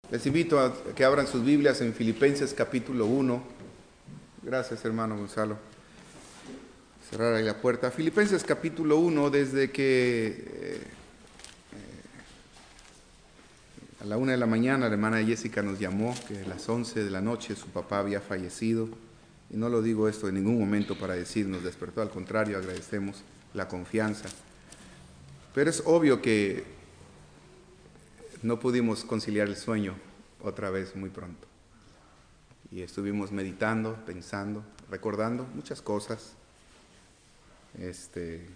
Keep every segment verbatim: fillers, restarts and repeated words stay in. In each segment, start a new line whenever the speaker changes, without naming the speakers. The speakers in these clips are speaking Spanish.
Les invito a que abran sus Biblias en Filipenses capítulo uno. Gracias, hermano Gonzalo. Cerrar ahí la puerta. Filipenses capítulo uno, desde que eh, a la una de la mañana la hermana Jessica nos llamó, que a las once de la noche su papá había fallecido. Y no lo digo esto en ningún momento para decir nos despertó, al contrario, agradecemos la confianza. Pero es obvio que no pudimos conciliar el sueño otra vez muy pronto. Y estuvimos meditando, pensando, recordando muchas cosas. Este,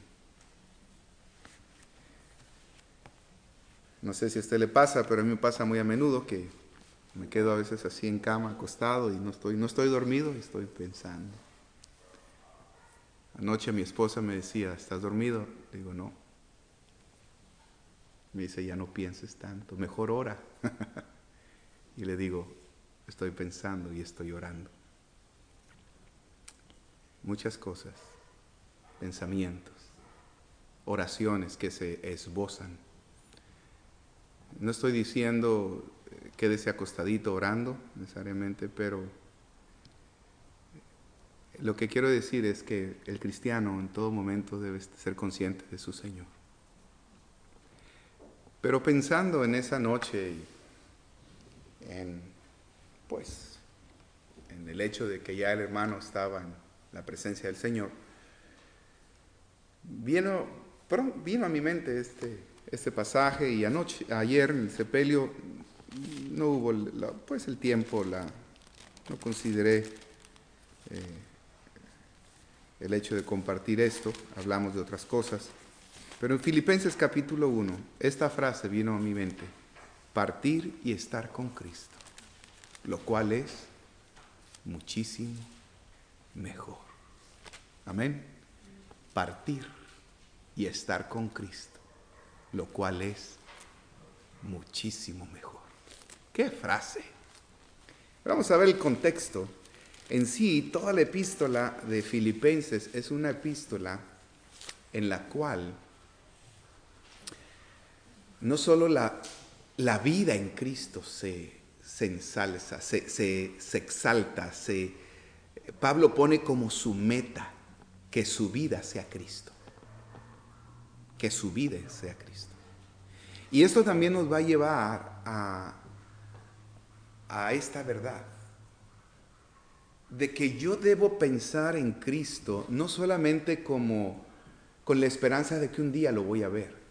no sé si a usted le pasa, pero a mí me pasa muy a menudo que me quedo a veces así en cama, acostado, y no estoy, no estoy dormido, estoy pensando. Anoche mi esposa me decía, ¿estás dormido? Le digo, no. Me dice, ya no pienses tanto, mejor ora. Y le digo, estoy pensando y estoy orando. Muchas cosas, pensamientos, oraciones que se esbozan. No estoy diciendo quédese acostadito orando necesariamente, pero lo que quiero decir es que el cristiano en todo momento debe ser consciente de su Señor. Pero pensando en esa noche y en, pues, en el hecho de que ya el hermano estaba en la presencia del Señor, vino, vino a mi mente este, este pasaje, y anoche, ayer en el sepelio no hubo la, pues el tiempo, la, no consideré eh, el hecho de compartir esto, hablamos de otras cosas. Pero en Filipenses capítulo uno, esta frase vino a mi mente: partir y estar con Cristo, lo cual es muchísimo mejor. Amén. Partir y estar con Cristo, lo cual es muchísimo mejor. ¡Qué frase! Vamos a ver el contexto. En sí, toda la epístola de Filipenses es una epístola en la cual no solo la, la vida en Cristo se, se ensalza, se, se, se exalta, se, Pablo pone como su meta que su vida sea Cristo, que su vida sea Cristo. Y esto también nos va a llevar a, a esta verdad, de que yo debo pensar en Cristo no solamente como con la esperanza de que un día lo voy a ver,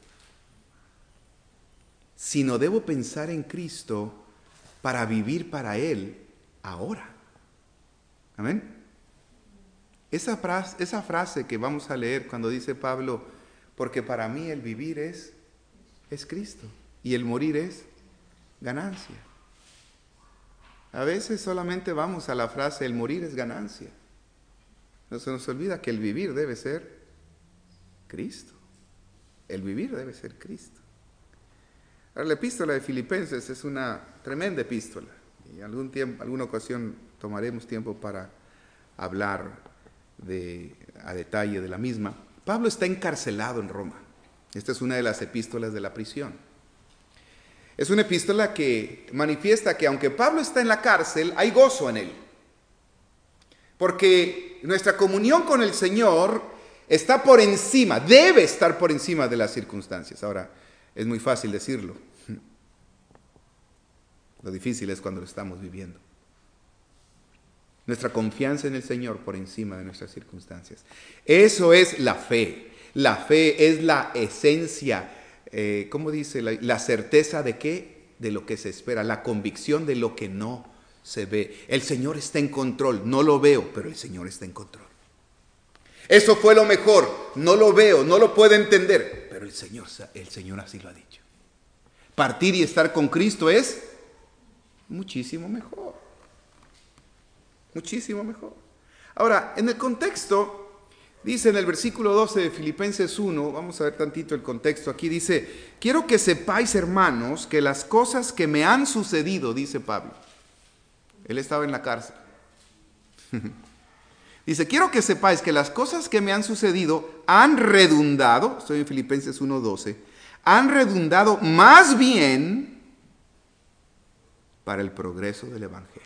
sino debo pensar en Cristo para vivir para Él ahora. Amén. Esa frase, esa frase que vamos a leer cuando dice Pablo, porque para mí el vivir es, es Cristo y el morir es ganancia. A veces solamente vamos a la frase, el morir es ganancia. No se nos olvida que el vivir debe ser Cristo. El vivir debe ser Cristo. Ahora, la epístola de Filipenses es una tremenda epístola, y algún tiempo, alguna ocasión tomaremos tiempo para hablar de, a detalle de la misma. Pablo está encarcelado en Roma. Esta es una de las epístolas de la prisión. Es una epístola que manifiesta que aunque Pablo está en la cárcel, hay gozo en él. Porque nuestra comunión con el Señor está por encima, debe estar por encima de las circunstancias. Ahora, es muy fácil decirlo. Lo difícil es cuando lo estamos viviendo. Nuestra confianza en el Señor por encima de nuestras circunstancias. Eso es la fe. La fe es la esencia, eh, ¿cómo dice? La, la certeza de qué? De lo que se espera, la convicción de lo que no se ve. El Señor está en control, no lo veo, pero el Señor está en control. Eso fue lo mejor, no lo veo, no lo puedo entender, pero el Señor, el Señor así lo ha dicho. Partir y estar con Cristo es muchísimo mejor. Muchísimo mejor. Ahora, en el contexto, dice en el versículo doce de Filipenses uno, vamos a ver tantito el contexto aquí, dice, quiero que sepáis, hermanos, que las cosas que me han sucedido, dice Pablo, él estaba en la cárcel. Dice, quiero que sepáis que las cosas que me han sucedido han redundado, estoy en Filipenses uno doce, han redundado más bien para el progreso del Evangelio.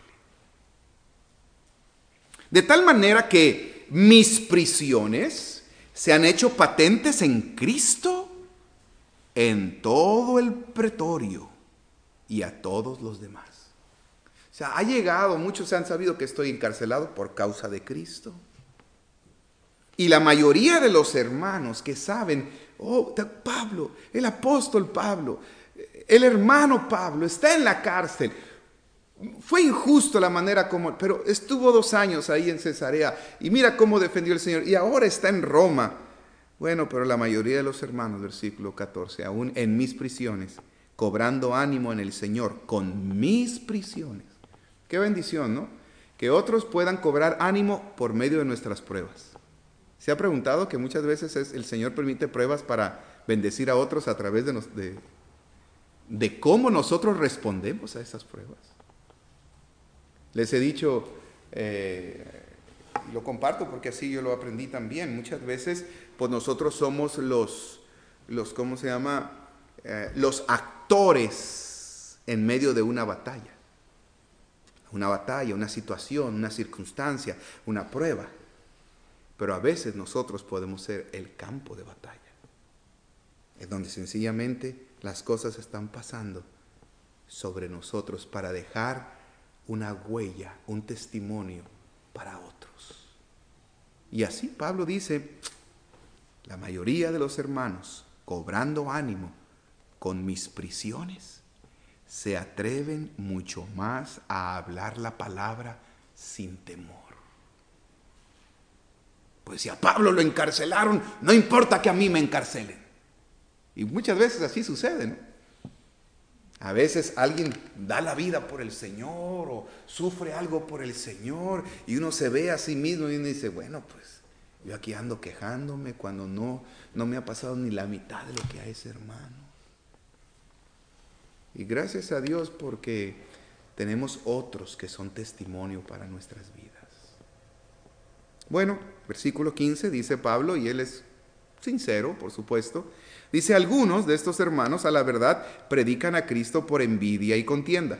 De tal manera que mis prisiones se han hecho patentes en Cristo en todo el pretorio y a todos los demás. O sea, ha llegado, muchos han sabido que estoy encarcelado por causa de Cristo. Y la mayoría de los hermanos que saben, oh, Pablo, el apóstol Pablo, el hermano Pablo está en la cárcel. Fue injusto la manera como, pero estuvo dos años ahí en Cesarea y mira cómo defendió el Señor y ahora está en Roma. Bueno, pero la mayoría de los hermanos, versículo catorce, aún en mis prisiones, cobrando ánimo en el Señor con mis prisiones. Qué bendición, ¿no? Que otros puedan cobrar ánimo por medio de nuestras pruebas. ¿Se ha preguntado que muchas veces es, el Señor permite pruebas para bendecir a otros a través de, nos, de, de cómo nosotros respondemos a esas pruebas? Les he dicho, eh, lo comparto porque así yo lo aprendí también. Muchas veces, pues nosotros somos los, los ¿cómo se llama? Eh, los actores en medio de una batalla. Una batalla, una situación, una circunstancia, una prueba. Pero a veces nosotros podemos ser el campo de batalla. Es donde sencillamente las cosas están pasando sobre nosotros para dejar una huella, un testimonio para otros. Y así Pablo dice, la mayoría de los hermanos, cobrando ánimo con mis prisiones, se atreven mucho más a hablar la palabra sin temor. Pues si a Pablo lo encarcelaron, no importa que a mí me encarcelen. Y muchas veces así sucede, ¿no? A veces alguien da la vida por el Señor o sufre algo por el Señor y uno se ve a sí mismo y uno dice, bueno, pues yo aquí ando quejándome cuando no, no me ha pasado ni la mitad de lo que a ese hermano. Y gracias a Dios porque tenemos otros que son testimonio para nuestras vidas. Bueno, versículo quince dice Pablo, y él es sincero, por supuesto. Dice, algunos de estos hermanos a la verdad predican a Cristo por envidia y contienda.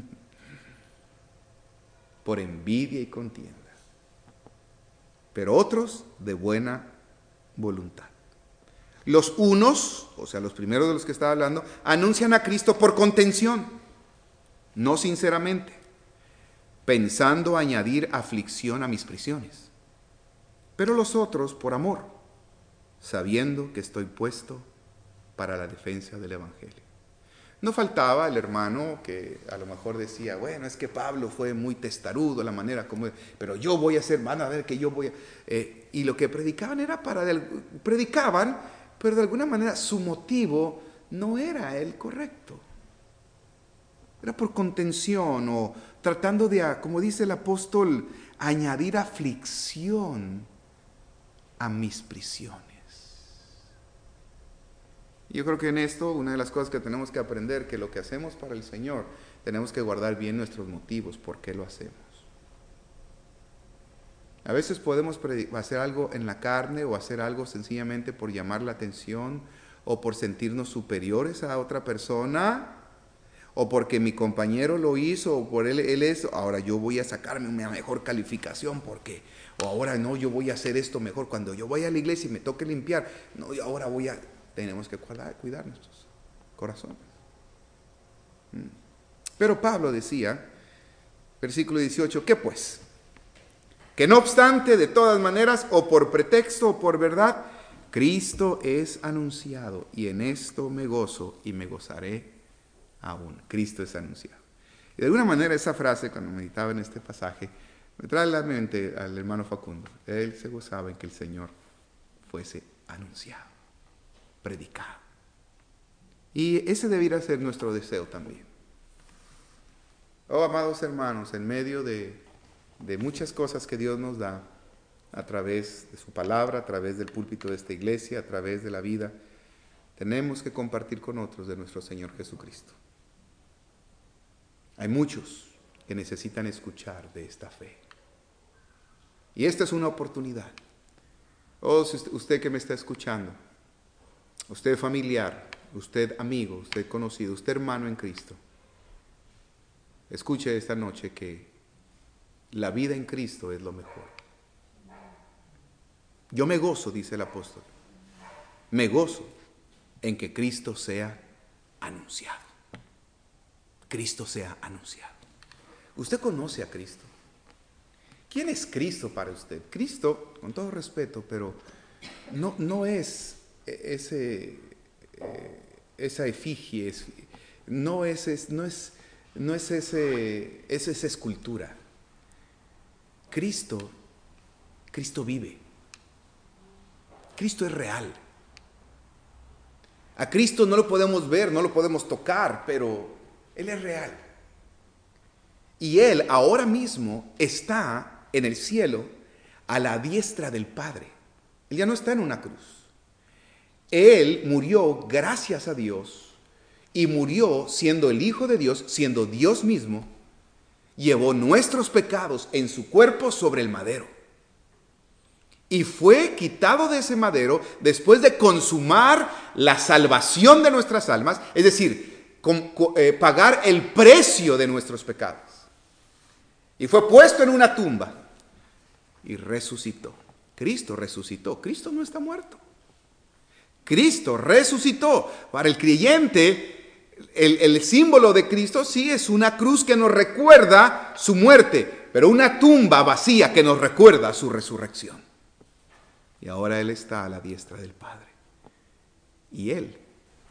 Por envidia y contienda. Pero otros de buena voluntad. Los unos, o sea, los primeros de los que estaba hablando, anuncian a Cristo por contención, no sinceramente, pensando añadir aflicción a mis prisiones. Pero los otros por amor, sabiendo que estoy puesto para la defensa del Evangelio. No faltaba el hermano que a lo mejor decía, bueno, es que Pablo fue muy testarudo, la manera como, pero yo voy a hacer, van a ver que yo voy a... Eh, y lo que predicaban era para, predicaban, pero de alguna manera su motivo no era el correcto. Era por contención o tratando de, como dice el apóstol, añadir aflicción a mis prisiones. Yo creo que en esto, una de las cosas que tenemos que aprender, que lo que hacemos para el Señor, tenemos que guardar bien nuestros motivos, por qué lo hacemos. A veces podemos hacer algo en la carne o hacer algo sencillamente por llamar la atención o por sentirnos superiores a otra persona o porque mi compañero lo hizo o por él, él es, ahora yo voy a sacarme una mejor calificación porque, o ahora no, yo voy a hacer esto mejor. Cuando yo vaya a la iglesia y me toque limpiar, no, ahora voy a... Tenemos que cuidar, cuidar nuestros corazones. Pero Pablo decía, versículo dieciocho, ¿qué pues? Que no obstante, de todas maneras, o por pretexto o por verdad, Cristo es anunciado, y en esto me gozo y me gozaré aún. Cristo es anunciado. Y de alguna manera esa frase, cuando meditaba en este pasaje, me trae a la mente al hermano Facundo. Él se gozaba en que el Señor fuese anunciado, predicado. Y ese debiera ser nuestro deseo también. Oh, amados hermanos, en medio de, de muchas cosas que Dios nos da, a través de su palabra, a través del púlpito de esta iglesia, a través de la vida, tenemos que compartir con otros de nuestro Señor Jesucristo. Hay muchos que necesitan escuchar de esta fe. Y esta es una oportunidad. Oh, usted que me está escuchando, usted familiar, usted amigo, usted conocido, usted hermano en Cristo, escuche esta noche que la vida en Cristo es lo mejor. Yo me gozo, dice el apóstol, me gozo en que Cristo sea anunciado. Cristo sea anunciado. ¿Usted conoce a Cristo? ¿Quién es Cristo para usted? Cristo, con todo respeto, pero no, no es ese, eh, esa efigie, es, no es, es, no es, no es, ese, es esa escultura. Cristo, Cristo vive. Cristo es real. A Cristo no lo podemos ver, no lo podemos tocar, pero Él es real. Y Él ahora mismo está en el cielo a la diestra del Padre. Él ya no está en una cruz. Él murió gracias a Dios y murió siendo el Hijo de Dios, siendo Dios mismo. Llevó nuestros pecados en su cuerpo sobre el madero. Y fue quitado de ese madero después de consumar la salvación de nuestras almas, es decir, con, eh, pagar el precio de nuestros pecados. Y fue puesto en una tumba y resucitó. Cristo resucitó. Cristo no está muerto. Cristo resucitó. Para el creyente, el, el símbolo de Cristo sí es una cruz que nos recuerda su muerte, pero una tumba vacía que nos recuerda su resurrección. Y ahora Él está a la diestra del Padre. Y Él,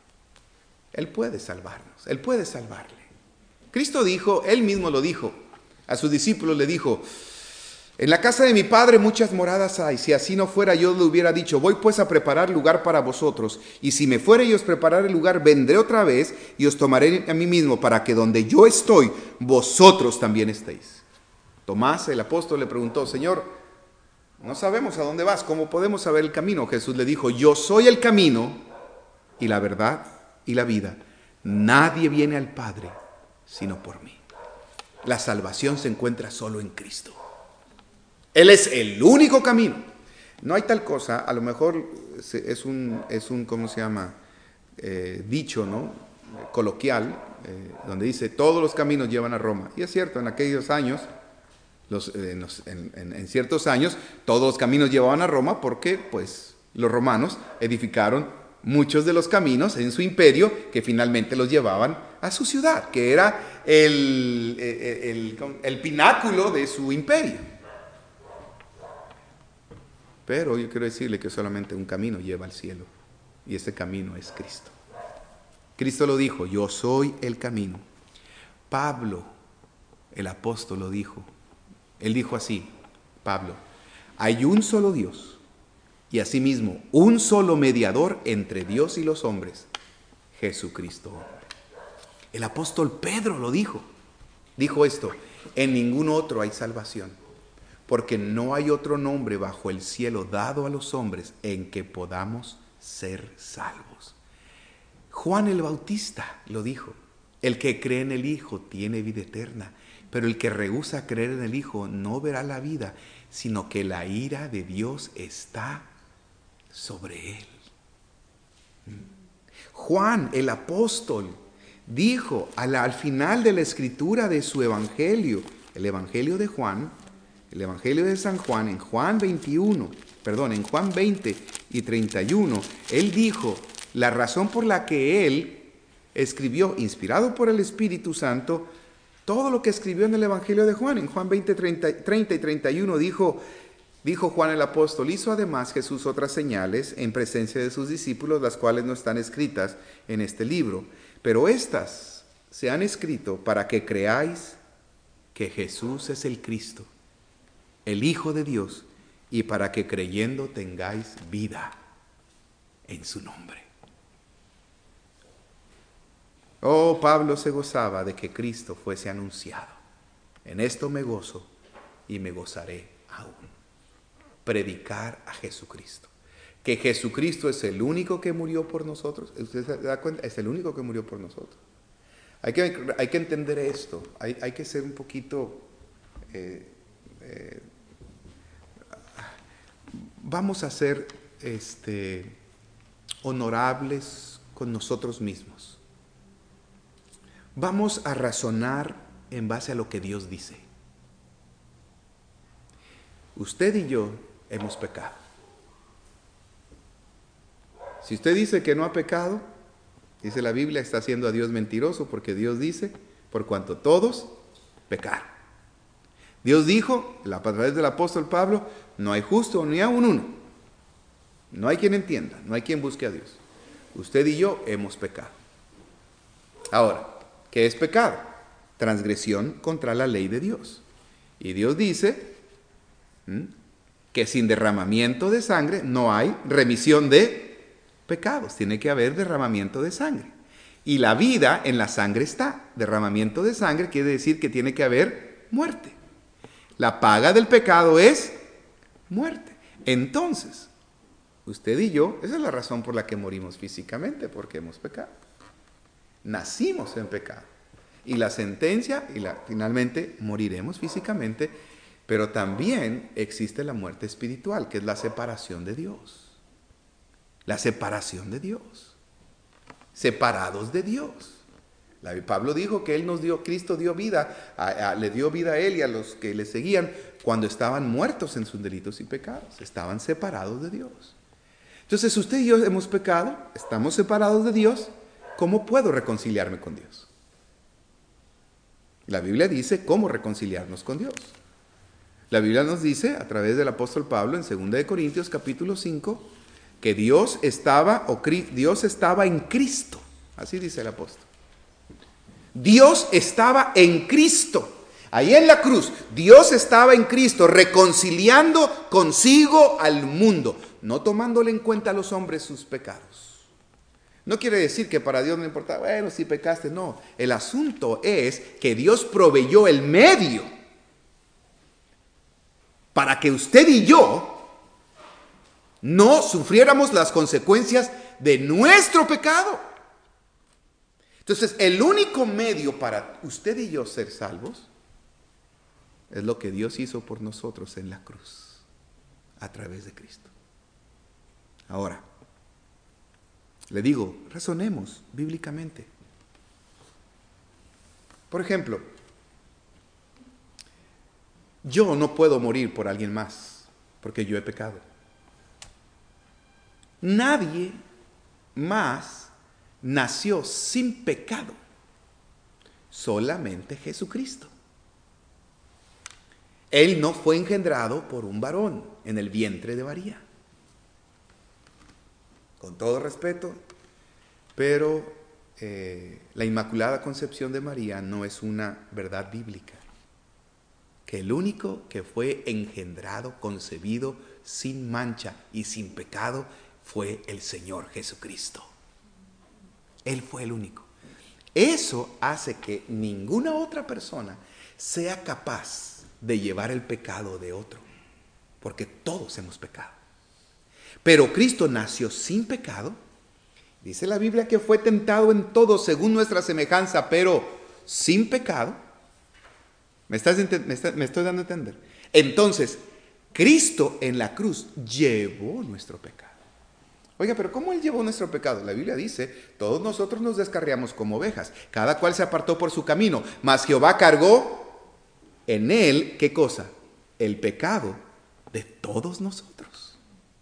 Él puede salvarnos, Él puede salvarle. Cristo dijo, Él mismo lo dijo, a sus discípulos le dijo, en la casa de mi Padre muchas moradas hay, si así no fuera yo le hubiera dicho, voy pues a preparar lugar para vosotros, y si me fuere y os prepararé el lugar, vendré otra vez y os tomaré a mí mismo, para que donde yo estoy, vosotros también estéis. Tomás, el apóstol, le preguntó, Señor, no sabemos a dónde vas, ¿cómo podemos saber el camino? Jesús le dijo, yo soy el camino y la verdad y la vida. Nadie viene al Padre sino por mí. La salvación se encuentra solo en Cristo. Él es el único camino. No hay tal cosa, a lo mejor es un, es un ¿cómo se llama? Eh, dicho, ¿no? Coloquial, eh, donde dice, todos los caminos llevan a Roma. Y es cierto, en aquellos años, los, eh, en, en, en ciertos años, todos los caminos llevaban a Roma porque, pues, los romanos edificaron muchos de los caminos en su imperio que finalmente los llevaban a su ciudad, que era el, el, el, el pináculo de su imperio. Pero yo quiero decirle que solamente un camino lleva al cielo, y ese camino es Cristo. Cristo lo dijo, yo soy el camino. Pablo, el apóstol, lo dijo. Él dijo así, Pablo, hay un solo Dios y asimismo un solo mediador entre Dios y los hombres, Jesucristo. El apóstol Pedro lo dijo. Dijo esto, en ningún otro hay salvación, porque no hay otro nombre bajo el cielo dado a los hombres en que podamos ser salvos. Juan el Bautista lo dijo, el que cree en el Hijo tiene vida eterna, pero el que rehúsa creer en el Hijo no verá la vida, sino que la ira de Dios está sobre él. Juan el apóstol dijo al, al final de la escritura de su evangelio, el evangelio de Juan, el evangelio de San Juan, en Juan veintiuno, perdón, en Juan veinte y treinta y uno, él dijo la razón por la que él escribió, inspirado por el Espíritu Santo, todo lo que escribió en el evangelio de Juan. En Juan veinte, treinta, treinta y treinta y uno dijo, dijo Juan el apóstol, hizo además Jesús otras señales en presencia de sus discípulos, las cuales no están escritas en este libro, pero estas se han escrito para que creáis que Jesús es el Cristo, el Hijo de Dios, y para que creyendo tengáis vida en su nombre. Oh, Pablo se gozaba de que Cristo fuese anunciado. En esto me gozo y me gozaré aún. Predicar a Jesucristo. Que Jesucristo es el único que murió por nosotros. ¿Usted se da cuenta? Es el único que murió por nosotros. Hay que, hay que entender esto. Hay, hay que ser un poquito... Eh, eh, vamos a ser este, honorables con nosotros mismos. Vamos a razonar en base a lo que Dios dice. Usted y yo hemos pecado. Si usted dice que no ha pecado, dice la Biblia, está haciendo a Dios mentiroso, porque Dios dice, por cuanto todos pecaron. Dios dijo, a través del apóstol Pablo, no hay justo ni aun uno. No hay quien entienda, no hay quien busque a Dios. Usted y yo hemos pecado. Ahora, ¿qué es pecado? Transgresión contra la ley de Dios. Y Dios dice ¿m? que sin derramamiento de sangre no hay remisión de pecados. Tiene que haber derramamiento de sangre. Y la vida en la sangre está. Derramamiento de sangre quiere decir que tiene que haber muerte. La paga del pecado es muerte. Entonces, usted y yo, esa es la razón por la que morimos físicamente, porque hemos pecado. Nacimos en pecado. Y la sentencia, y la, finalmente moriremos físicamente, pero también existe la muerte espiritual, que es la separación de Dios. La separación de Dios. Separados de Dios. La, Pablo dijo que él nos dio, Cristo dio vida, a, a, le dio vida a él y a los que le seguían cuando estaban muertos en sus delitos y pecados. Estaban separados de Dios. Entonces, usted y yo hemos pecado, estamos separados de Dios. ¿Cómo puedo reconciliarme con Dios? La Biblia dice cómo reconciliarnos con Dios. La Biblia nos dice, a través del apóstol Pablo, en segunda de Corintios capítulo cinco, que Dios estaba, o Dios estaba en Cristo. Así dice el apóstol. Dios estaba en Cristo. Ahí en la cruz, Dios estaba en Cristo reconciliando consigo al mundo, no tomándole en cuenta a los hombres sus pecados. No quiere decir que para Dios no importa, bueno, si pecaste, no. El asunto es que Dios proveyó el medio para que usted y yo no sufriéramos las consecuencias de nuestro pecado. Entonces, el único medio para usted y yo ser salvos es lo que Dios hizo por nosotros en la cruz, a través de Cristo. Ahora, le digo, razonemos bíblicamente. Por ejemplo, yo no puedo morir por alguien más, porque yo he pecado. Nadie más nació sin pecado, solamente Jesucristo. Él no fue engendrado por un varón en el vientre de María. Con todo respeto, pero eh, la Inmaculada Concepción de María no es una verdad bíblica. Que el único que fue engendrado, concebido sin mancha y sin pecado fue el Señor Jesucristo. Él fue el único. Eso hace que ninguna otra persona sea capaz de llevar el pecado de otro, porque todos hemos pecado. Pero Cristo nació sin pecado. Dice la Biblia que fue tentado en todo según nuestra semejanza, pero sin pecado. ¿Me, estás, me, está, me estoy dando a entender? Entonces, Cristo en la cruz llevó nuestro pecado. Oiga, pero ¿cómo Él llevó nuestro pecado? La Biblia dice, todos nosotros nos descarriamos como ovejas, cada cual se apartó por su camino, mas Jehová cargó en Él, ¿qué cosa? El pecado de todos nosotros.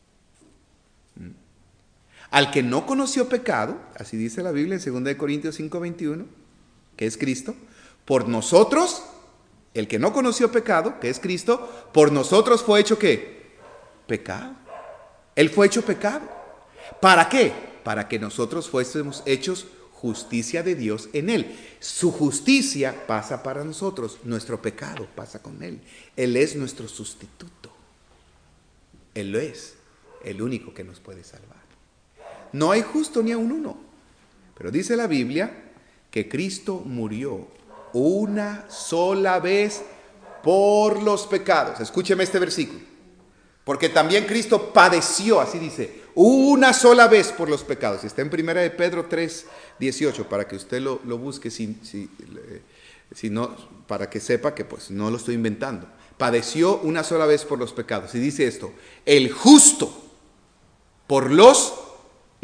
Al que no conoció pecado, así dice la Biblia en segunda de Corintios cinco veintiuno, que es Cristo, por nosotros, el que no conoció pecado, que es Cristo, por nosotros fue hecho ¿qué? Pecado. Él fue hecho pecado. ¿Para qué? Para que nosotros fuésemos hechos justicia de Dios en Él. Su justicia pasa para nosotros, nuestro pecado pasa con Él. Él es nuestro sustituto. Él lo es, el único que nos puede salvar. No hay justo ni aun uno. Pero dice la Biblia que Cristo murió una sola vez por los pecados. Escúcheme este versículo. Porque también Cristo padeció, así dice, una sola vez por los pecados. Está en primera de Pedro tres dieciocho, para que usted lo, lo busque, si, si, si no, para que sepa que pues no lo estoy inventando. Padeció una sola vez por los pecados. Y dice esto, el justo por los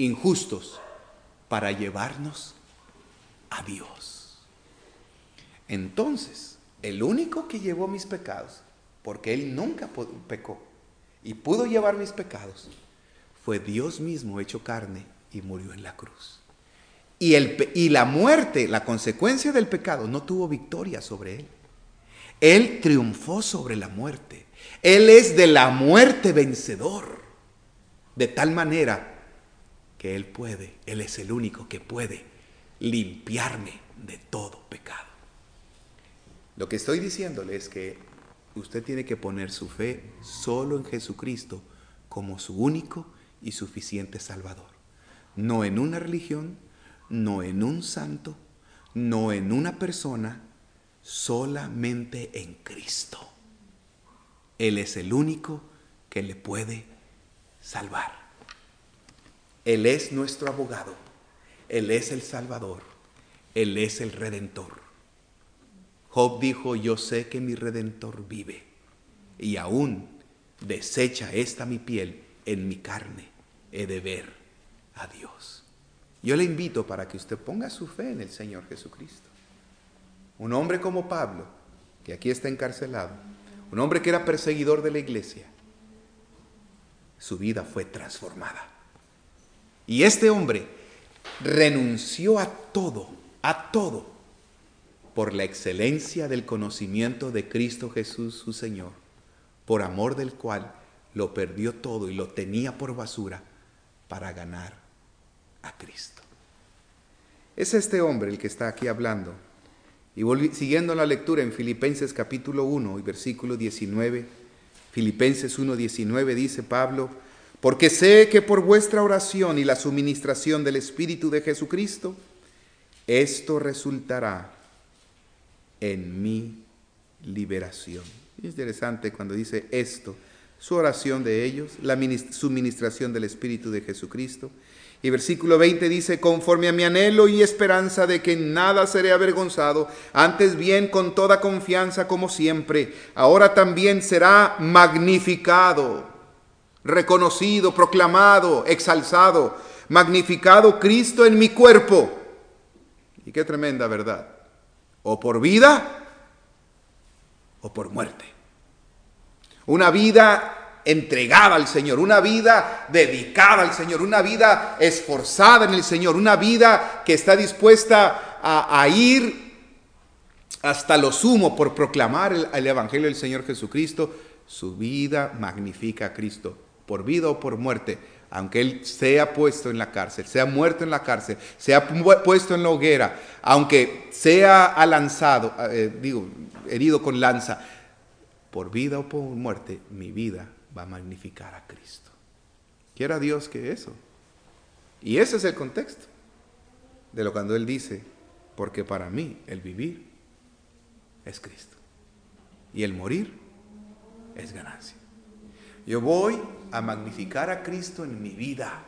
injustos, para llevarnos a Dios. Entonces, el único que llevó mis pecados, porque Él nunca pecó y pudo llevar mis pecados, fue Dios mismo hecho carne y murió en la cruz. Y, el, y la muerte, la consecuencia del pecado, no tuvo victoria sobre Él. Él triunfó sobre la muerte. Él es de la muerte vencedor. De tal manera que Él puede, Él es el único que puede limpiarme de todo pecado. Lo que estoy diciéndole es que usted tiene que poner su fe solo en Jesucristo como su único y suficiente Salvador. No en una religión, no en un santo, no en una persona, solamente en Cristo. Él es el único que le puede salvar. Él es nuestro abogado. Él es el Salvador. Él es el Redentor. Job dijo, yo sé que mi Redentor vive y aún deshecha esta mi piel, en mi carne he de ver a Dios. Yo le invito para que usted ponga su fe en el Señor Jesucristo. Un hombre como Pablo, que aquí está encarcelado, un hombre que era perseguidor de la iglesia, su vida fue transformada. Y este hombre renunció a todo, a todo, por la excelencia del conocimiento de Cristo Jesús, su Señor, por amor del cual lo perdió todo y lo tenía por basura para ganar a Cristo. Es este hombre el que está aquí hablando. Y volví, siguiendo la lectura en Filipenses capítulo uno y versículo diecinueve, Filipenses uno diecinueve dice Pablo, porque sé que por vuestra oración y la suministración del Espíritu de Jesucristo, esto resultará en mi liberación. Es interesante cuando dice esto, su oración de ellos, la suministración del Espíritu de Jesucristo. Y versículo veinte dice, conforme a mi anhelo y esperanza de que en nada seré avergonzado, antes bien con toda confianza como siempre, ahora también será magnificado, reconocido, proclamado, exalzado, magnificado Cristo en mi cuerpo. Y qué tremenda verdad. O por vida o por muerte. Una vida entregada al Señor, una vida dedicada al Señor, una vida esforzada en el Señor, una vida que está dispuesta a, a ir hasta lo sumo por proclamar el, el Evangelio del Señor Jesucristo. Su vida magnifica a Cristo, por vida o por muerte, aunque Él sea puesto en la cárcel, sea muerto en la cárcel, sea puesto en la hoguera, aunque sea lanzado, eh, digo, herido con lanza, por vida o por muerte, mi vida va a magnificar a Cristo. Quiera Dios que eso. Y ese es el contexto de lo cuando Él dice, porque para mí el vivir es Cristo y el morir es ganancia. Yo voy a magnificar a Cristo en mi vida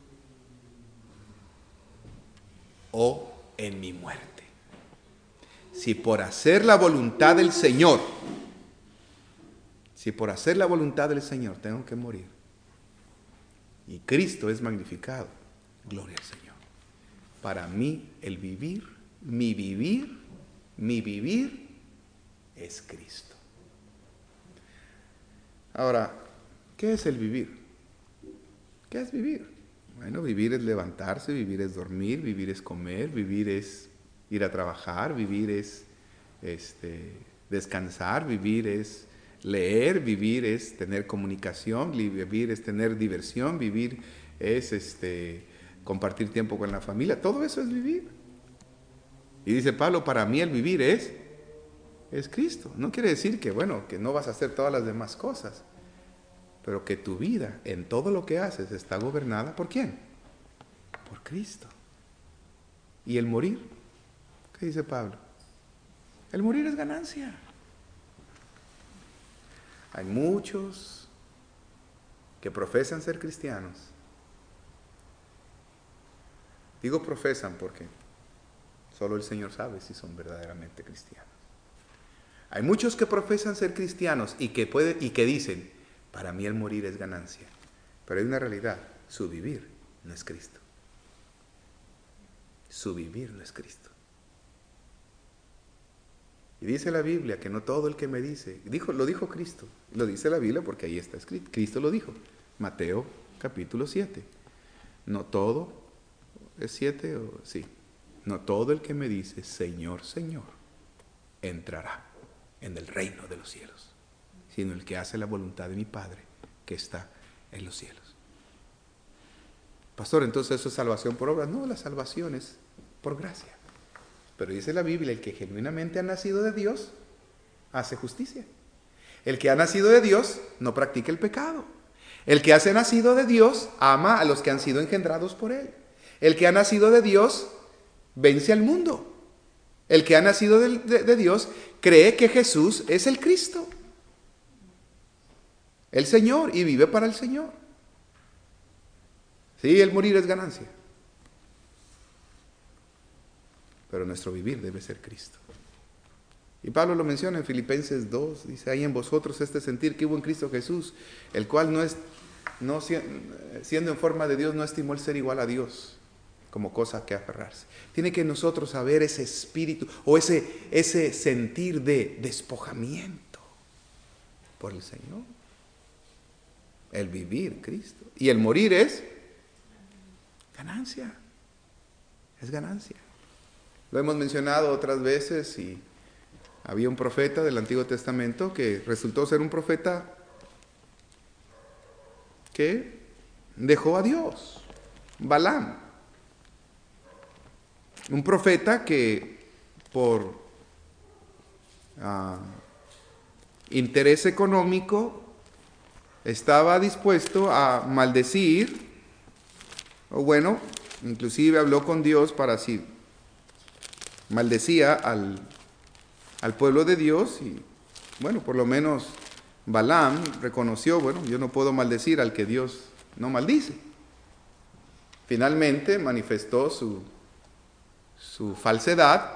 o en mi muerte. Si por hacer la voluntad del Señor, si por hacer la voluntad del Señor tengo que morir y Cristo es magnificado, gloria al Señor. Para mí el vivir, mi vivir, mi vivir es Cristo. Ahora, ¿qué es el vivir? ¿Qué es vivir? Bueno, vivir es levantarse, vivir es dormir, vivir es comer, vivir es ir a trabajar, vivir es este, descansar, vivir es leer, vivir es tener comunicación, vivir es tener diversión, vivir es este, compartir tiempo con la familia. Todo eso es vivir. Y dice Pablo, para mí el vivir es, es Cristo. No quiere decir que, bueno, que no vas a hacer todas las demás cosas, pero que tu vida en todo lo que haces está gobernada ¿por quién? Por Cristo. ¿Y el morir? ¿Qué dice Pablo? El morir es ganancia. Hay muchos que profesan ser cristianos. Digo profesan porque solo el Señor sabe si son verdaderamente cristianos. Hay muchos que profesan ser cristianos y que, puede, y que dicen, para mí el morir es ganancia. Pero hay una realidad, su vivir no es Cristo. Su vivir no es Cristo. Y dice la Biblia que no todo el que me dice, dijo, lo dijo Cristo, lo dice la Biblia porque ahí está escrito, Cristo lo dijo, Mateo capítulo siete. No todo, ¿es siete o sí? No todo el que me dice, Señor, Señor, entrará en el reino de los cielos, sino el que hace la voluntad de mi Padre que está en los cielos. Pastor, entonces eso es salvación por obras. No, la salvación es por gracia. Pero dice la Biblia, el que genuinamente ha nacido de Dios, hace justicia. El que ha nacido de Dios no practica el pecado. El que ha nacido de Dios ama a los que han sido engendrados por Él. El que ha nacido de Dios vence al mundo. El que ha nacido de, de, de Dios cree que Jesús es el Cristo, el Señor, y vive para el Señor. Sí, el morir es ganancia, pero nuestro vivir debe ser Cristo. Y Pablo lo menciona en Filipenses dos, dice, hay en vosotros este sentir que hubo en Cristo Jesús, el cual no es, no, siendo en forma de Dios, no estimó el ser igual a Dios como cosa que aferrarse. Tiene que nosotros saber ese espíritu o ese, ese sentir de despojamiento por el Señor. El vivir Cristo. Y el morir es ganancia. Es ganancia. Lo hemos mencionado otras veces y había un profeta del Antiguo Testamento que resultó ser un profeta que dejó a Dios, Balaam. Un profeta que por uh, interés económico estaba dispuesto a maldecir, o bueno, inclusive habló con Dios para si maldecía al, al pueblo de Dios y bueno, por lo menos Balaam reconoció, bueno, yo no puedo maldecir al que Dios no maldice. Finalmente manifestó su, su falsedad,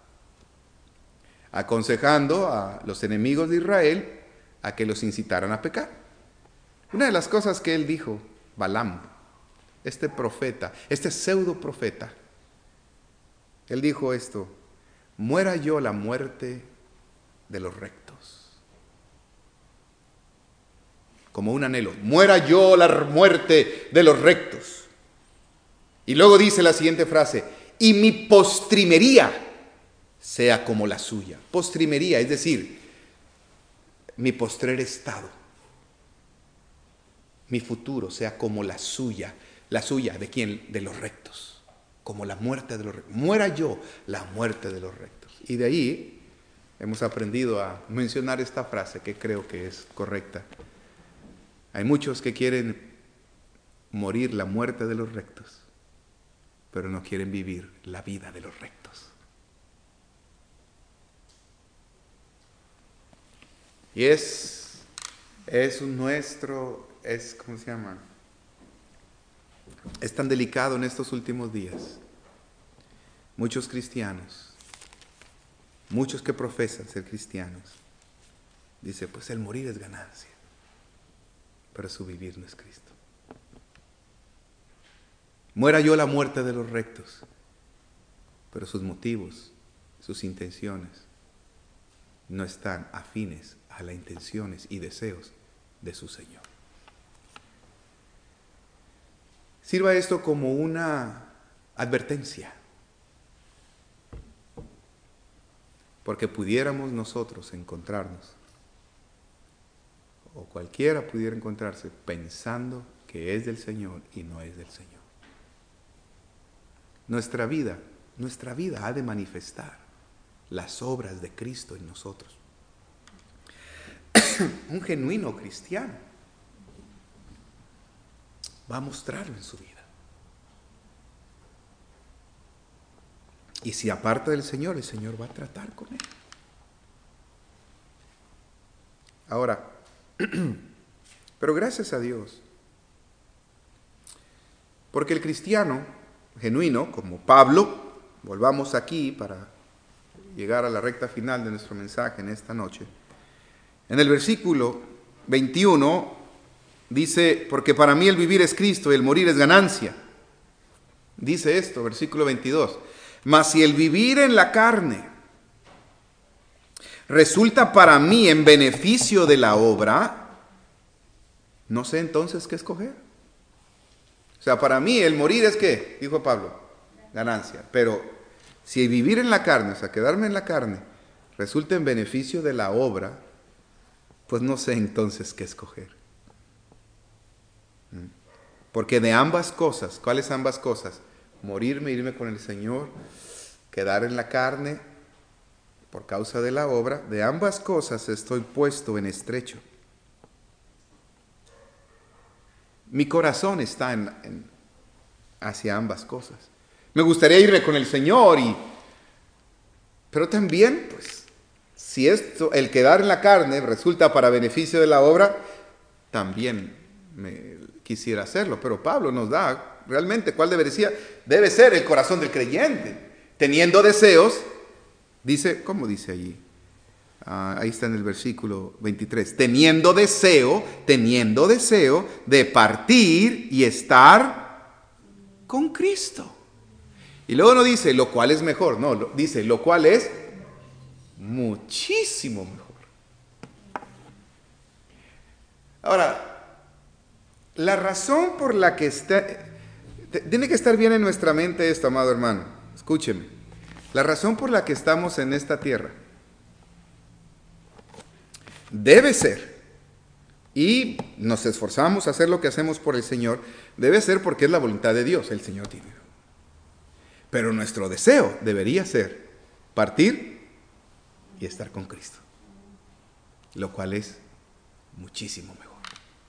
aconsejando a los enemigos de Israel a que los incitaran a pecar. Una de las cosas que él dijo, Balaam, este profeta, este pseudo profeta, él dijo esto: muera yo la muerte de los rectos. Como un anhelo, muera yo la muerte de los rectos. Y luego dice la siguiente frase: y mi postrimería sea como la suya. Postrimería, es decir, mi postrer estado, mi futuro sea como la suya. ¿La suya de quién? De los rectos. Como la muerte de los rectos. Muera yo la muerte de los rectos. Y de ahí hemos aprendido a mencionar esta frase que creo que es correcta. Hay muchos que quieren morir la muerte de los rectos, pero no quieren vivir la vida de los rectos. Y es, es nuestro, es, ¿cómo se llama? Es tan delicado en estos últimos días. Muchos cristianos, muchos que profesan ser cristianos, dicen, pues el morir es ganancia, pero su vivir no es Cristo. Muera yo la muerte de los rectos, pero sus motivos, sus intenciones no están afines a las intenciones y deseos de su Señor. Sirva esto como una advertencia, porque pudiéramos nosotros encontrarnos, o cualquiera pudiera encontrarse pensando que es del Señor y no es del Señor. Nuestra vida, nuestra vida ha de manifestar las obras de Cristo en nosotros. Un genuino cristiano va a mostrarlo en su vida. Y si aparta del Señor, el Señor va a tratar con él. Ahora, pero gracias a Dios, porque el cristiano genuino, como Pablo, volvamos aquí para llegar a la recta final de nuestro mensaje en esta noche. En el versículo veintiuno dice, porque para mí el vivir es Cristo y el morir es ganancia. Dice esto, versículo veintidós, mas si el vivir en la carne resulta para mí en beneficio de la obra, no sé entonces qué escoger. O sea, para mí el morir es ¿qué? Dijo Pablo, ganancia. Pero si vivir en la carne, o sea, quedarme en la carne, resulta en beneficio de la obra, pues no sé entonces qué escoger. Porque de ambas cosas, ¿cuáles ambas cosas? Morirme, irme con el Señor, quedar en la carne por causa de la obra, de ambas cosas estoy puesto en estrecho. Mi corazón está en, en, hacia ambas cosas. Me gustaría irme con el Señor, y, pero también, pues, si esto, el quedar en la carne resulta para beneficio de la obra, también me quisiera hacerlo. Pero Pablo nos da realmente cuál debería, debe ser el corazón del creyente. Teniendo deseos, dice, ¿cómo dice allí? Ah, ahí está en el versículo veintitrés. Teniendo deseo, teniendo deseo de partir y estar con Cristo. Y luego no dice, lo cual es mejor. No, lo, dice, lo cual es muchísimo mejor. Ahora, la razón por la que está... Tiene que estar bien en nuestra mente esto, amado hermano. Escúcheme. La razón por la que estamos en esta tierra debe ser, y nos esforzamos a hacer lo que hacemos por el Señor, debe ser porque es la voluntad de Dios, el Señor tiene. Pero nuestro deseo debería ser partir y estar con Cristo, lo cual es muchísimo mejor.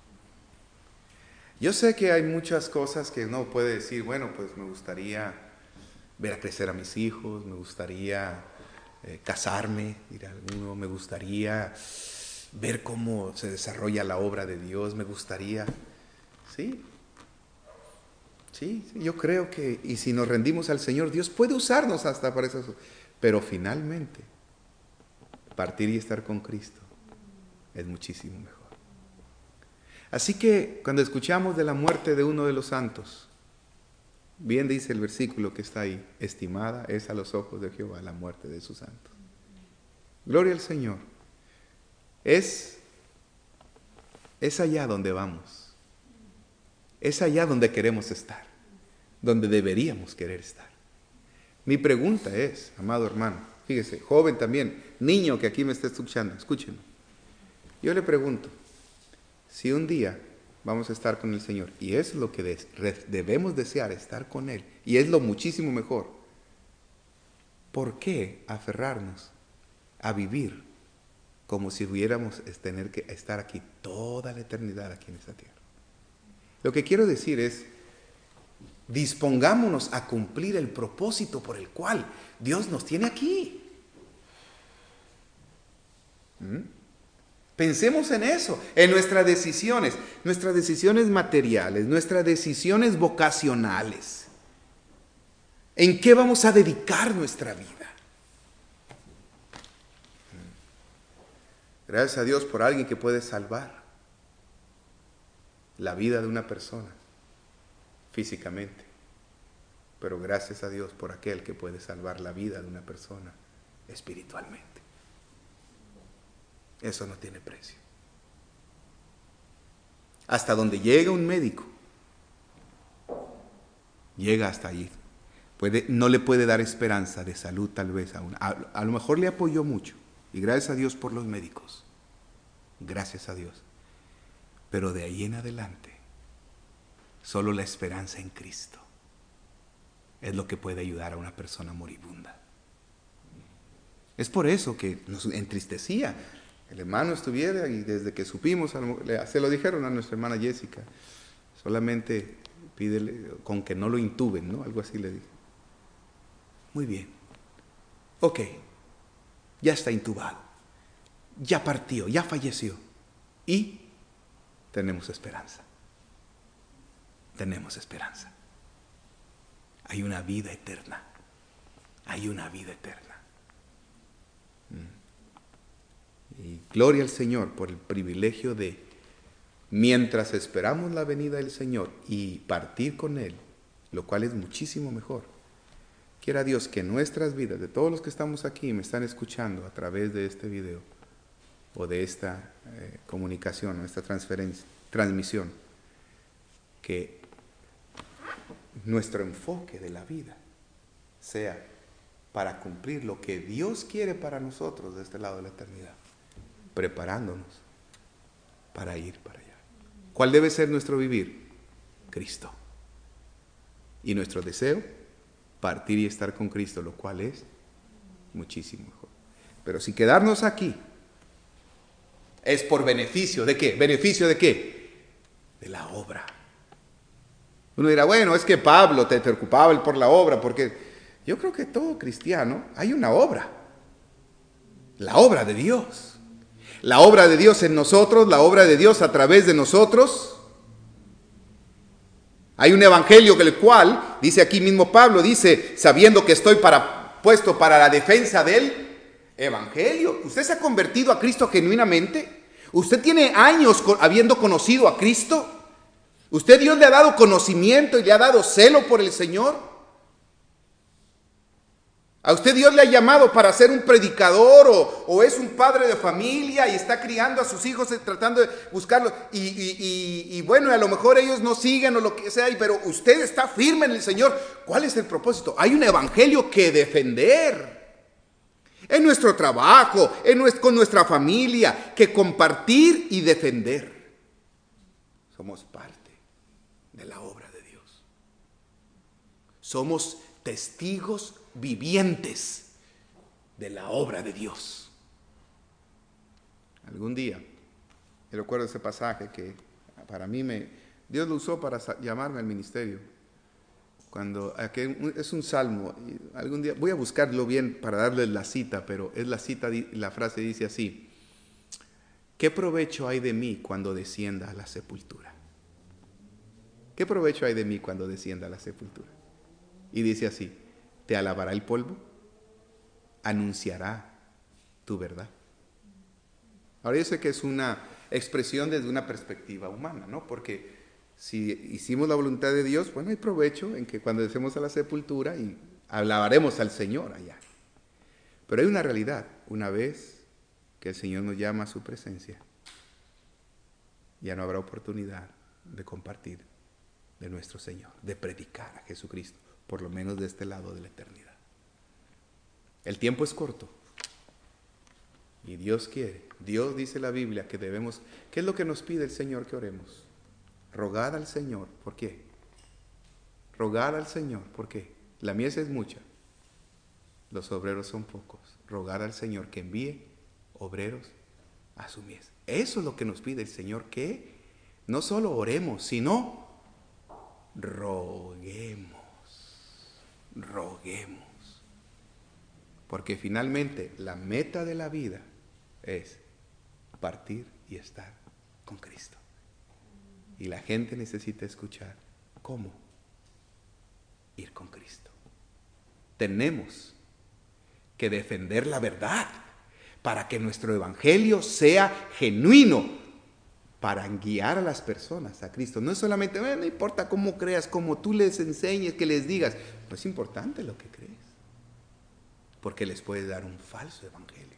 Yo sé que hay muchas cosas que uno puede decir, bueno, pues me gustaría ver a crecer a mis hijos, me gustaría eh, casarme, dirá alguno, me gustaría ver cómo se desarrolla la obra de Dios, me gustaría, sí, sí, sí, yo creo que, y si nos rendimos al Señor, Dios puede usarnos hasta para eso, pero finalmente, partir y estar con Cristo es muchísimo mejor. Así que cuando escuchamos de la muerte de uno de los santos, bien dice el versículo que está ahí, estimada es a los ojos de Jehová la muerte de sus santos. Gloria al Señor. Es, es allá donde vamos. Es allá donde queremos estar. Donde deberíamos querer estar. Mi pregunta es, amado hermano, fíjese, joven también, niño que aquí me está escuchando, escúcheme. Yo le pregunto, si un día vamos a estar con el Señor, y es lo que debemos desear, estar con Él, y es lo muchísimo mejor, ¿por qué aferrarnos a vivir como si hubiéramos tener que estar aquí toda la eternidad aquí en esta tierra? Lo que quiero decir es, dispongámonos a cumplir el propósito por el cual Dios nos tiene aquí. ¿Mm? Pensemos en eso, en nuestras decisiones, nuestras decisiones materiales, nuestras decisiones vocacionales. ¿En qué vamos a dedicar nuestra vida? Gracias a Dios por alguien que puede salvar la vida de una persona físicamente, pero gracias a Dios por aquel que puede salvar la vida de una persona espiritualmente. Eso no tiene precio. Hasta donde llega un médico, llega hasta allí. Puede, no le puede dar esperanza de salud tal vez a una. A, a lo mejor le apoyó mucho, y gracias a Dios por los médicos. Gracias a Dios. Pero de ahí en adelante, solo la esperanza en Cristo es lo que puede ayudar a una persona moribunda. Es por eso que nos entristecía. El hermano estuviera, y desde que supimos, se lo dijeron a nuestra hermana Jessica, solamente pídele con que no lo intuben, ¿no? Algo así le dije. Muy bien. Ok, ya está intubado, ya partió, ya falleció. Y tenemos esperanza. Tenemos esperanza. Hay una vida eterna. Hay una vida eterna. Mm. Y gloria al Señor por el privilegio de, mientras esperamos la venida del Señor y partir con Él, lo cual es muchísimo mejor, quiera Dios que nuestras vidas, de todos los que estamos aquí y me están escuchando a través de este video o de esta eh, comunicación o esta transferencia, transmisión, que nuestro enfoque de la vida sea para cumplir lo que Dios quiere para nosotros de este lado de la eternidad, preparándonos para ir para allá. ¿Cuál debe ser nuestro vivir? Cristo. Y nuestro deseo, partir y estar con Cristo, lo cual es muchísimo mejor. Pero si quedarnos aquí es por beneficio ¿de qué? ¿Beneficio de qué? De la obra. Uno dirá, bueno, es que Pablo te preocupaba por la obra, porque yo creo que todo cristiano hay una obra. La obra de Dios. La obra de Dios en nosotros, la obra de Dios a través de nosotros. Hay un evangelio el cual, dice aquí mismo Pablo, dice, sabiendo que estoy para, puesto para la defensa del evangelio. ¿Usted se ha convertido a Cristo genuinamente? ¿Usted tiene años habiendo conocido a Cristo? ¿Usted Dios le ha dado conocimiento y le ha dado celo por el Señor? ¿A usted Dios le ha llamado para ser un predicador o, o es un padre de familia y está criando a sus hijos tratando de buscarlos? Y, y, y, y bueno, a lo mejor ellos no siguen o lo que sea, pero usted está firme en el Señor. ¿Cuál es el propósito? Hay un evangelio que defender. En nuestro trabajo, en nuestro, con nuestra familia, que compartir y defender. Somos parte de la obra de Dios. Somos testigos vivientes de la obra de Dios. Algún día, yo recuerdo ese pasaje que para mí me, Dios lo usó para llamarme al ministerio. Cuando es un salmo, algún día voy a buscarlo bien para darles la cita, pero es la cita, la frase dice así: ¿qué provecho hay de mí cuando descienda a la sepultura? ¿Qué provecho hay de mí cuando descienda a la sepultura? Y dice así: te alabará el polvo, anunciará tu verdad. Ahora yo sé que es una expresión desde una perspectiva humana, ¿no? Porque si hicimos la voluntad de Dios, bueno, hay provecho en que cuando descendemos a la sepultura y alabaremos al Señor allá. Pero hay una realidad: una vez que el Señor nos llama a su presencia, ya no habrá oportunidad de compartir de nuestro Señor, de predicar a Jesucristo, por lo menos de este lado de la eternidad. El tiempo es corto y Dios quiere, Dios dice en la Biblia que debemos, ¿qué es lo que nos pide el Señor que oremos? Rogad al Señor. ¿Por qué? Rogad al Señor. ¿Por qué? La mies es mucha, los obreros son pocos. Rogad al Señor que envíe obreros a su mies. Eso es lo que nos pide el Señor, que no solo oremos, sino roguemos. Roguemos. Porque finalmente la meta de la vida es partir y estar con Cristo. Y la gente necesita escuchar cómo ir con Cristo. Tenemos que defender la verdad para que nuestro evangelio sea genuino, para guiar a las personas a Cristo. No es solamente, bueno, no importa cómo creas, cómo tú les enseñes, que les digas. No es importante lo que crees, porque les puedes dar un falso evangelio.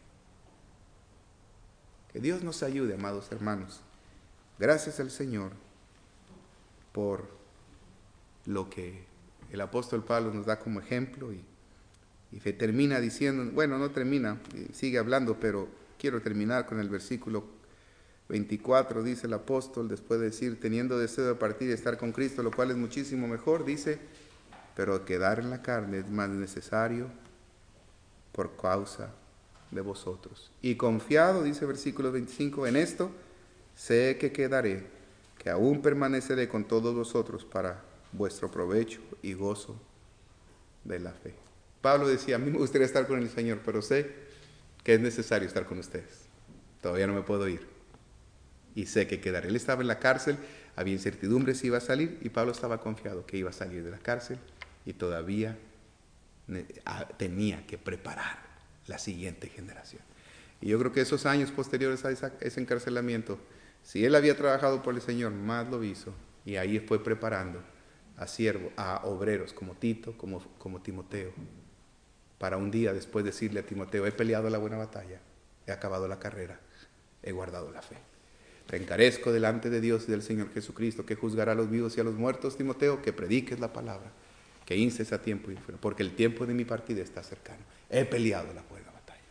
Que Dios nos ayude, amados hermanos. Gracias al Señor por lo que el apóstol Pablo nos da como ejemplo, y, y se termina diciendo, bueno, no termina, sigue hablando, pero quiero terminar con el versículo veinticuatro. Dice el apóstol, después de decir, teniendo deseo de partir y estar con Cristo, lo cual es muchísimo mejor, dice, pero quedar en la carne es más necesario por causa de vosotros. Y confiado, dice versículo veinticinco, en esto sé que quedaré, que aún permaneceré con todos vosotros para vuestro provecho y gozo de la fe. Pablo decía, a mí me gustaría estar con el Señor, pero sé que es necesario estar con ustedes. Todavía no me puedo ir. Y sé que quedaré. Él estaba en la cárcel, había incertidumbre si iba a salir, y Pablo estaba confiado que iba a salir de la cárcel, y todavía tenía que preparar la siguiente generación. Y yo creo que esos años posteriores a ese encarcelamiento, si él había trabajado por el Señor, más lo hizo, y ahí fue preparando a siervos, a obreros como Tito, como, como Timoteo, para un día después decirle a Timoteo, he peleado la buena batalla, he acabado la carrera, he guardado la fe. Te encarezco delante de Dios y del Señor Jesucristo, que juzgará a los vivos y a los muertos, Timoteo, que prediques la palabra, que instes a tiempo y fuera, porque el tiempo de mi partida está cercano. He peleado la buena batalla.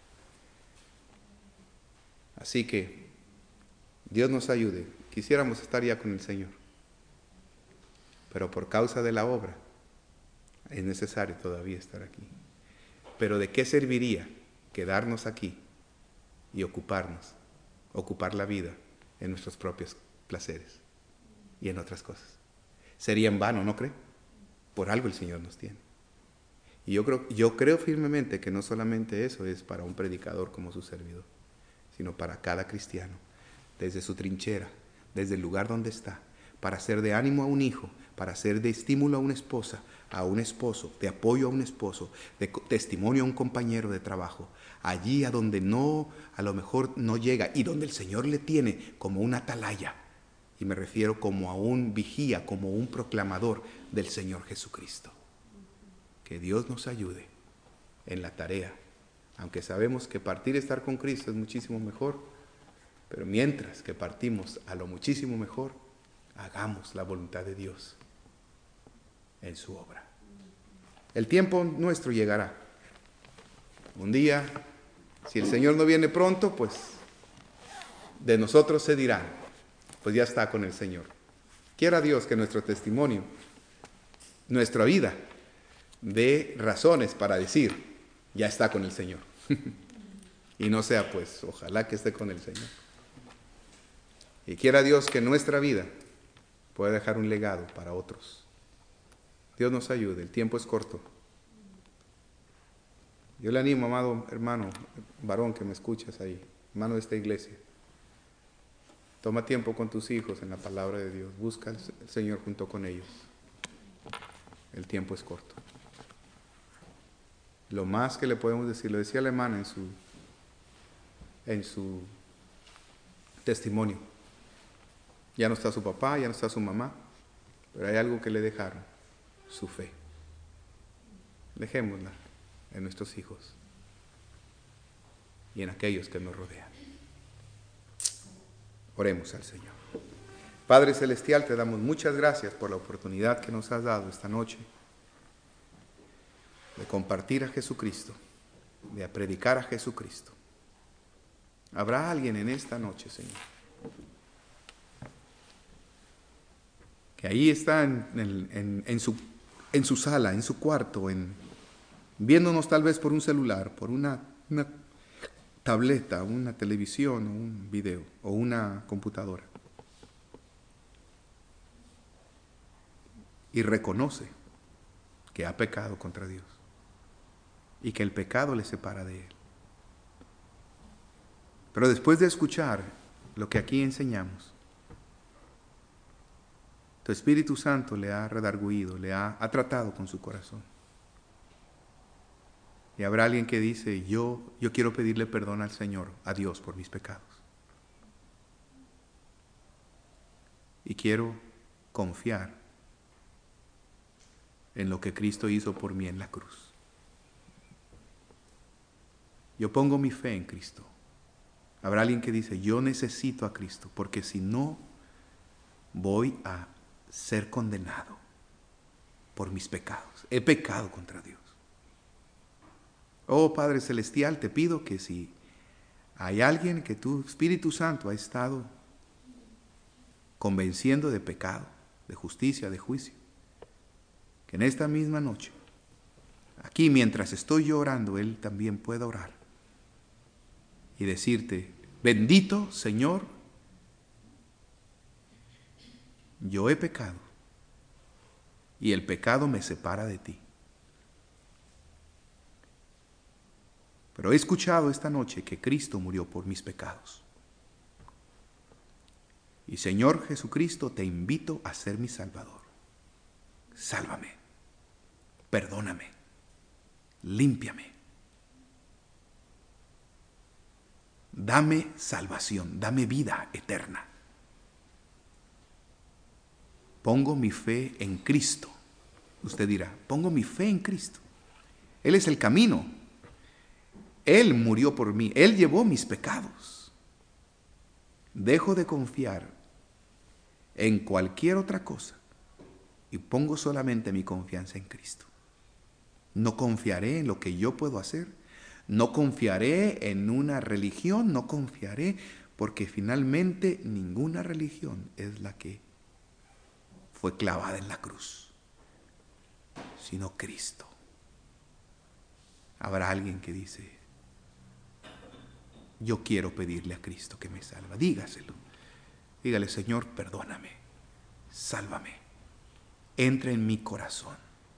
Así que Dios nos ayude. Quisiéramos estar ya con el Señor, pero por causa de la obra es necesario todavía estar aquí. Pero ¿de qué serviría quedarnos aquí y ocuparnos, ocupar la vida en nuestros propios placeres y en otras cosas? Sería en vano, ¿no cree? Por algo el Señor nos tiene. Y yo creo, yo creo firmemente que no solamente eso es para un predicador como su servidor, sino para cada cristiano, desde su trinchera, desde el lugar donde está, para ser de ánimo a un hijo, para ser de estímulo a una esposa, a un esposo, de apoyo a un esposo, de testimonio a un compañero de trabajo, allí a donde no, a lo mejor no llega, y donde el Señor le tiene como una atalaya, y me refiero como a un vigía, como un proclamador del Señor Jesucristo. Que Dios nos ayude en la tarea, aunque sabemos que partir y estar con Cristo es muchísimo mejor, pero mientras que partimos a lo muchísimo mejor, hagamos la voluntad de Dios en su obra. El tiempo nuestro llegará. Un día, si el Señor no viene pronto, pues de nosotros se dirá, pues ya está con el Señor. Quiera Dios que nuestro testimonio, nuestra vida, dé razones para decir, ya está con el Señor. Y no sea, pues, ojalá que esté con el Señor. Y quiera Dios que nuestra vida pueda dejar un legado para otros. Dios nos ayude, el tiempo es corto. Yo le animo, amado hermano, varón que me escuchas ahí, hermano de esta iglesia. Toma tiempo con tus hijos en la palabra de Dios. Busca al Señor junto con ellos. El tiempo es corto. Lo más que le podemos decir, lo decía la hermana en su, en su testimonio. Ya no está su papá, ya no está su mamá, pero hay algo que le dejaron, su fe. Dejémosla en nuestros hijos y en aquellos que nos rodean. Oremos al Señor. Padre Celestial, te damos muchas gracias por la oportunidad que nos has dado esta noche de compartir a Jesucristo, de predicar a Jesucristo. ¿Habrá alguien en esta noche, Señor, que ahí está en, en, en, en, su, en su sala, en su cuarto, en, viéndonos tal vez por un celular, por una, una tableta, una televisión, o un video, o una computadora, y reconoce que ha pecado contra Dios y que el pecado le separa de Él? Pero después de escuchar lo que aquí enseñamos, tu Espíritu Santo le ha redarguido, le ha, ha tratado con su corazón. Y habrá alguien que dice, yo, yo quiero pedirle perdón al Señor, a Dios, por mis pecados. Y quiero confiar en lo que Cristo hizo por mí en la cruz. Yo pongo mi fe en Cristo. Habrá alguien que dice, yo necesito a Cristo, porque si no, voy a ser condenado por mis pecados. He pecado contra Dios. Oh Padre Celestial, te pido que si hay alguien que tu Espíritu Santo ha estado convenciendo de pecado, de justicia, de juicio, que en esta misma noche, aquí mientras estoy yo orando, Él también pueda orar y decirte, bendito Señor, yo he pecado y el pecado me separa de ti. Pero he escuchado esta noche que Cristo murió por mis pecados. Y Señor Jesucristo, te invito a ser mi Salvador. Sálvame, perdóname, límpiame. Dame salvación, dame vida eterna. Pongo mi fe en Cristo Usted dirá, pongo mi fe en Cristo. Él es el camino. Él murió por mí. Él llevó mis pecados. Dejo de confiar en cualquier otra cosa y pongo solamente mi confianza en Cristo. No confiaré en lo que yo puedo hacer. No confiaré en una religión. No confiaré porque finalmente ninguna religión es la que fue clavada en la cruz, sino Cristo. Habrá alguien que dice, yo quiero pedirle a Cristo que me salva. Dígaselo. Dígale, Señor, perdóname, sálvame, entra en mi corazón.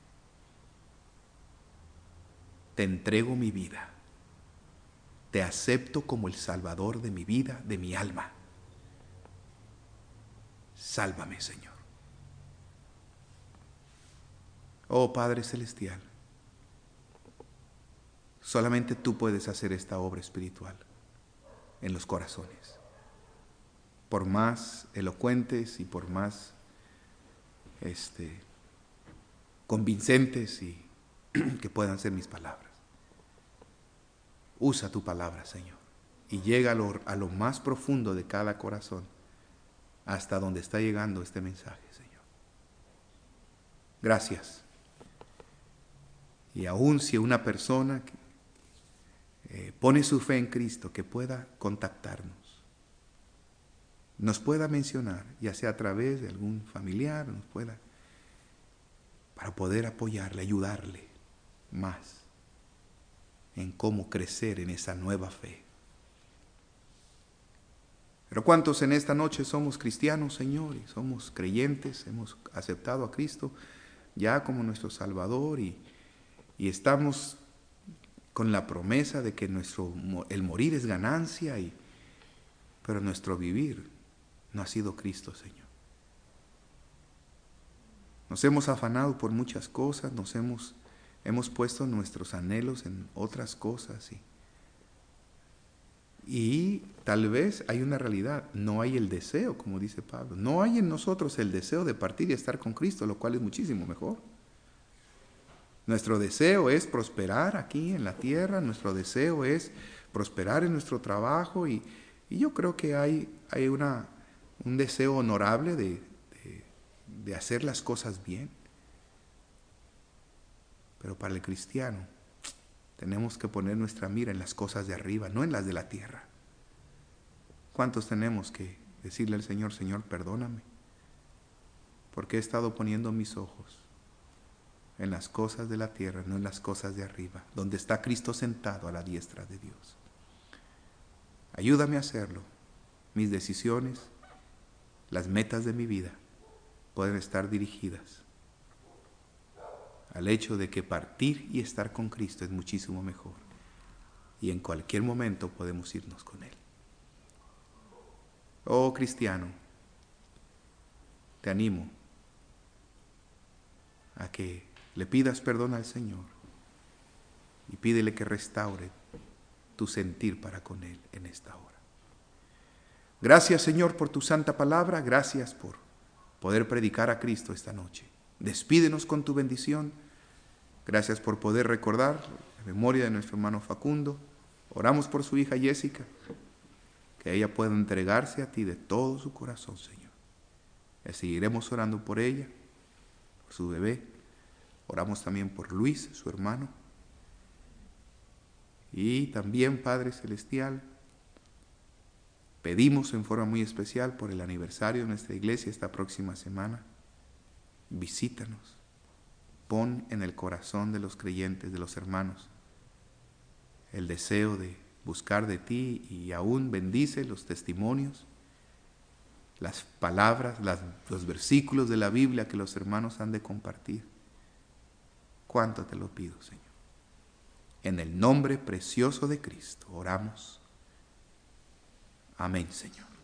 Te entrego mi vida. Te acepto como el Salvador de mi vida, de mi alma. Sálvame, Señor. Oh Padre Celestial, solamente tú puedes hacer esta obra espiritual en los corazones. Por más elocuentes y por más este, convincentes y que puedan ser mis palabras. Usa tu palabra, Señor, y llega a lo, a lo más profundo de cada corazón, hasta donde está llegando este mensaje, Señor. Gracias. Y aun si una persona eh, pone su fe en Cristo, que pueda contactarnos, nos pueda mencionar, ya sea a través de algún familiar, nos pueda, para poder apoyarle, ayudarle más en cómo crecer en esa nueva fe. Pero ¿cuántos en esta noche somos cristianos, Señor? Y somos creyentes, hemos aceptado a Cristo ya como nuestro Salvador y, y estamos con la promesa de que nuestro, el morir es ganancia, y, pero nuestro vivir no ha sido Cristo, Señor. Nos hemos afanado por muchas cosas, nos hemos, hemos puesto nuestros anhelos en otras cosas y, y tal vez hay una realidad, no hay el deseo, como dice Pablo, no hay en nosotros el deseo de partir y estar con Cristo, lo cual es muchísimo mejor. Nuestro deseo es prosperar aquí en la tierra, nuestro deseo es prosperar en nuestro trabajo y, y yo creo que hay, hay una, un deseo honorable de, de, de hacer las cosas bien. Pero para el cristiano tenemos que poner nuestra mira en las cosas de arriba, no en las de la tierra. ¿Cuántos tenemos que decirle al Señor, Señor, perdóname? Porque he estado poniendo mis ojos en las cosas de la tierra, no en las cosas de arriba, donde está Cristo sentado a la diestra de Dios. Ayúdame a hacerlo. Mis decisiones, las metas de mi vida pueden estar dirigidas al hecho de que partir y estar con Cristo es muchísimo mejor. Y en cualquier momento podemos irnos con Él. Oh cristiano, te animo a que le pidas perdón al Señor y pídele que restaure tu sentir para con Él en esta hora. Gracias, Señor, por tu santa palabra. Gracias por poder predicar a Cristo esta noche. Despídenos con tu bendición. Gracias por poder recordar la memoria de nuestro hermano Facundo. Oramos por su hija Jessica, que ella pueda entregarse a ti de todo su corazón, Señor. Y seguiremos orando por ella, por su bebé. Oramos también por Luis, su hermano. Y también, Padre Celestial, pedimos en forma muy especial por el aniversario de nuestra iglesia esta próxima semana. Visítanos. Pon en el corazón de los creyentes, de los hermanos, el deseo de buscar de ti y aún bendice los testimonios, las palabras, las, los versículos de la Biblia que los hermanos han de compartir. Cuánto te lo pido, Señor. En el nombre precioso de Cristo oramos. Amén, Señor.